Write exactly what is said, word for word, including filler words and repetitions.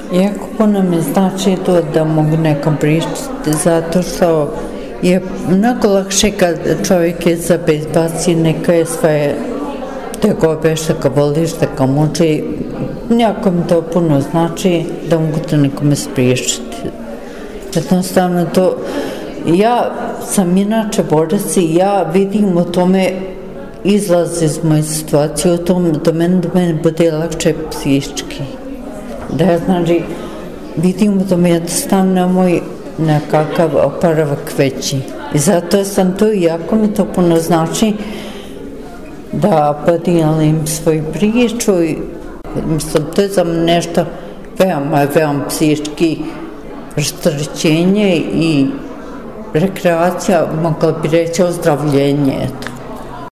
Jako puno mi znači to da mogu nekom pričati, zato što je mnogo lakše kad čovjek je za izbaci neke svoje tegobe što ga voli, što ga muči. Jako mi to puno znači da mogu to nekome spriječiti. Jednostavno to, ja sam inače borac i ja vidim u tome izlaz iz moje situacije, u tom da meni, da meni bude lakše psihički. Da ja znači vidim u tome jednostavno moj nekakav oporavak veći. I zato sam tu, jako mi to puno znači da podijelim svoju priču i mislim, to je za nešto veoma, veoma psihički rasterećenje i rekreacija, mogla bi reći ozdravljenje, eto.